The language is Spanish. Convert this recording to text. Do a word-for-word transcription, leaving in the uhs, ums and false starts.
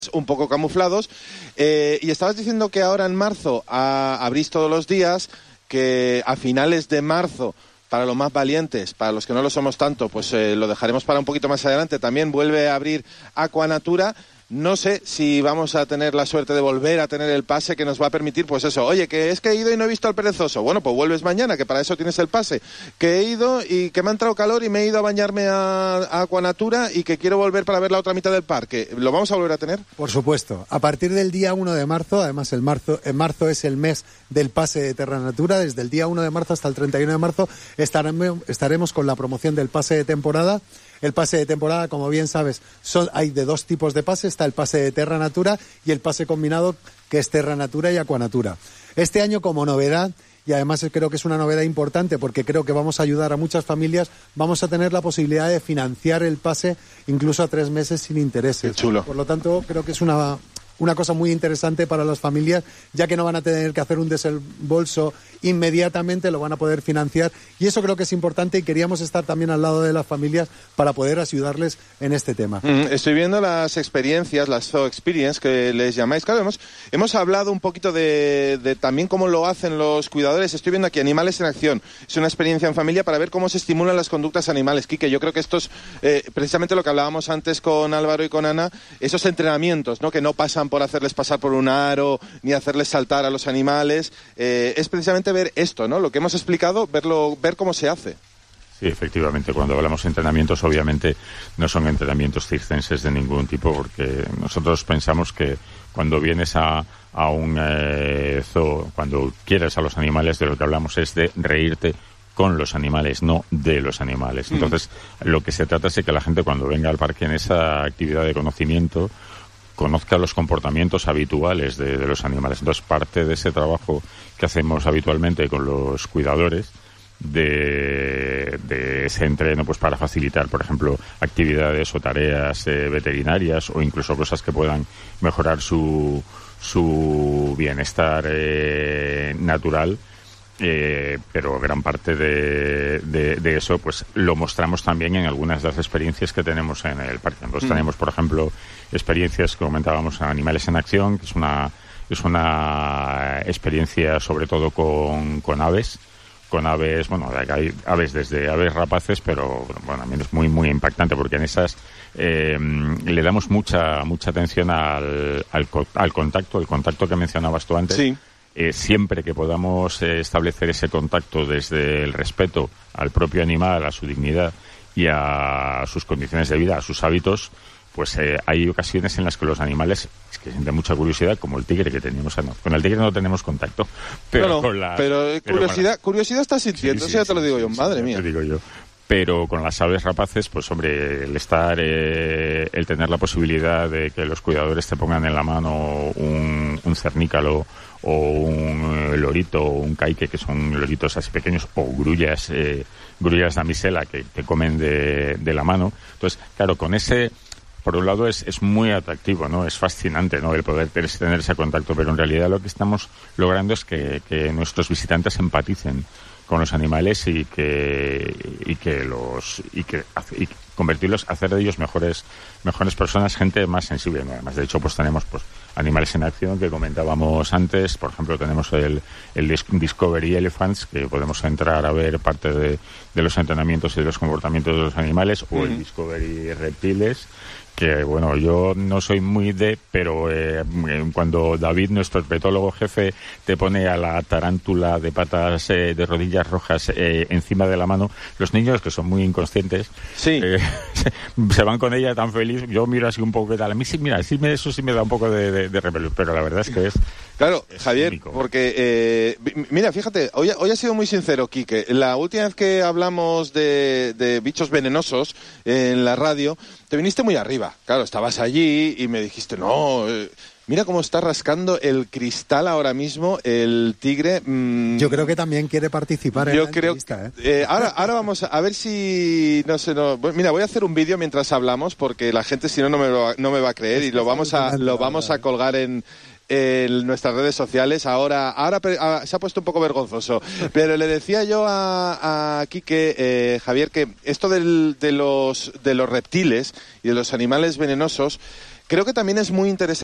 un poco camuflados, eh, y estabas diciendo que ahora en marzo a, abrís todos los días, que a finales de marzo, para los más valientes, para los que no lo somos tanto, pues eh, lo dejaremos para un poquito más adelante, también vuelve a abrir Aquanatura. No sé si vamos a tener la suerte de volver a tener el pase que nos va a permitir, pues eso, oye, que es que he ido y no he visto al perezoso. Bueno, pues vuelves mañana, que para eso tienes el pase. Que he ido y que me ha entrado calor y me he ido a bañarme a, a Aquanatura y que quiero volver para ver la otra mitad del parque. ¿Lo vamos a volver a tener? Por supuesto. A partir del día uno de marzo, además el marzo, en marzo es el mes del pase de Terra Natura, desde el día uno de marzo hasta el treinta y uno de marzo estaremos, estaremos con la promoción del pase de temporada. El pase de temporada, como bien sabes, son, hay de dos tipos de pase. Está el pase de Terra Natura y el pase combinado, que es Terra Natura y Aquanatura. Este año, como novedad, y además creo que es una novedad importante porque creo que vamos a ayudar a muchas familias, vamos a tener la posibilidad de financiar el pase incluso a tres meses sin intereses. Qué chulo. Por lo tanto, creo que es una... una cosa muy interesante para las familias, ya que no van a tener que hacer un desembolso inmediatamente, lo van a poder financiar, y eso creo que es importante, y queríamos estar también al lado de las familias para poder ayudarles en este tema. Mm, estoy viendo las experiencias, las Zoo Experience que les llamáis. Claro, hemos, hemos hablado un poquito de, de también cómo lo hacen los cuidadores. Estoy viendo aquí Animales en Acción. Es una experiencia en familia para ver cómo se estimulan las conductas animales. Quique, yo creo que esto es eh, precisamente lo que hablábamos antes con Álvaro y con Ana, esos entrenamientos, ¿no?, que no pasan por hacerles pasar por un aro, ni hacerles saltar a los animales. Eh, es precisamente ver esto, ¿no?, lo que hemos explicado, verlo, ver cómo se hace. Sí, efectivamente, cuando hablamos de entrenamientos, obviamente no son entrenamientos circenses de ningún tipo, porque nosotros pensamos que cuando vienes a, a un eh, zoo, cuando quieres a los animales, de lo que hablamos es de reírte con los animales, no de los animales. Mm. Entonces, lo que se trata es de que la gente, cuando venga al parque en esa actividad de conocimiento, conozca los comportamientos habituales de, de los animales. Entonces, parte de ese trabajo que hacemos habitualmente con los cuidadores de, de ese entreno, pues para facilitar, por ejemplo, actividades o tareas eh, veterinarias, o incluso cosas que puedan mejorar su, su bienestar eh, natural. Eh, pero gran parte de, de, de eso pues lo mostramos también en algunas de las experiencias que tenemos en el parque. Entonces mm. tenemos, por ejemplo, experiencias que comentábamos en Animales en Acción, que es una es una experiencia sobre todo con, con aves, con aves, bueno, hay aves desde aves rapaces, pero bueno, también es muy muy impactante porque en esas eh, le damos mucha mucha atención al, al, al contacto, el contacto que mencionabas tú antes. Sí. Eh, siempre que podamos eh, establecer ese contacto desde el respeto al propio animal, a su dignidad y a sus condiciones de vida, a sus hábitos, pues eh, hay ocasiones en las que los animales es que sienten mucha curiosidad, como el tigre que teníamos. No, con el tigre no tenemos contacto, pero no, no, con la... Pero, pero curiosidad, la... curiosidad estás sintiendo, sí, sí, eso ya te lo digo sí, yo, sí, madre sí, mía. Te digo yo. Pero con las aves rapaces, pues hombre, el estar, eh, el tener la posibilidad de que los cuidadores te pongan en la mano un, un cernícalo o un eh, lorito o un caique, que son loritos así pequeños, o grullas, eh, grullas damisela que, que comen de, de la mano. Entonces, claro, con ese, por un lado es, es muy atractivo, ¿no? Es fascinante, ¿no?, el poder tener, tener ese contacto, pero en realidad lo que estamos logrando es que, que nuestros visitantes empaticen con los animales y que y que los y que y convertirlos, hacer de ellos mejores mejores personas, gente más sensible, ¿no? Además, de hecho, pues tenemos pues Animales en Acción que comentábamos antes. Por ejemplo, tenemos el, el Discovery Elephants, que podemos entrar a ver parte de, de los entrenamientos y de los comportamientos de los animales, o el Discovery Reptiles, que bueno, yo no soy muy de, pero eh, cuando David, nuestro herpetólogo jefe, te pone a la tarántula de patas eh, de rodillas rojas eh, encima de la mano, los niños, que son muy inconscientes, sí. eh, se, se van con ella tan feliz. Yo miro así un poco y tal. A mí sí, mira, sí me, eso sí me da un poco de, de, de repelús, pero la verdad es que es... Claro, es Javier, único. Porque, eh, mira, fíjate, hoy, hoy ha sido muy sincero, Quique. La última vez que hablamos de, de bichos venenosos en la radio, te viniste muy arriba. Claro, estabas allí y me dijiste, no, eh, mira cómo está rascando el cristal ahora mismo el tigre. Mmm, yo creo que también quiere participar en yo la creo, entrevista, ¿eh? eh, ahora, ahora vamos a, a ver si, no sé, no, mira, voy a hacer un vídeo mientras hablamos, porque la gente si no, no me, lo, no me va a creer, y lo vamos a, lo vamos a colgar en... en nuestras redes sociales. Ahora ahora a, se ha puesto un poco vergonzoso, pero le decía yo a, a Quique, eh, Javier, que esto del, de los de los reptiles y de los animales venenosos, Creo que también es muy interesante